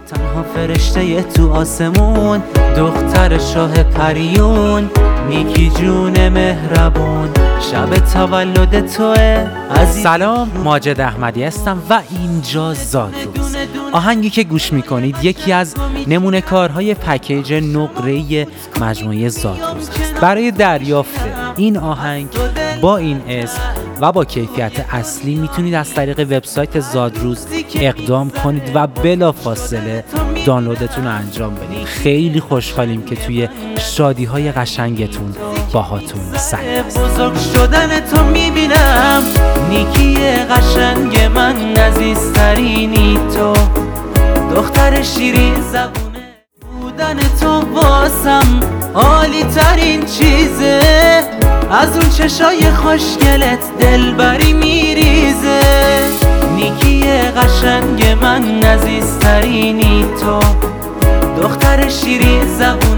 تنها فرشته تو آسمون، دختر شاه پریون، نیکی جون مهربون، شب تولد توه عزیز. سلام، ماجد احمدی هستم و اینجا زادروز. آهنگی که گوش میکنید یکی از نمونه کارهای پکیج نقره‌ای مجموعه زادروز است. برای دریافت این آهنگ با این اسم و با کیفیت اصلی میتونید از طریق وبسایت زادروز اقدام کنید و بلافاصله دانلودتون رو انجام بدید. خیلی خوشحالیم که توی شادی‌های قشنگتون باهاتون سعی بزرگ شدن تو میبینم، نیکی قشنگ من، عزیزترینی تو، دختر شیرین زبونه، بودن تو واسم عالی ترین چیزه، از اون چشای خوشگلت دلبری میریزه، نیکی قشنگ من، عزیزترینی تو، دختر شیرین زبونه.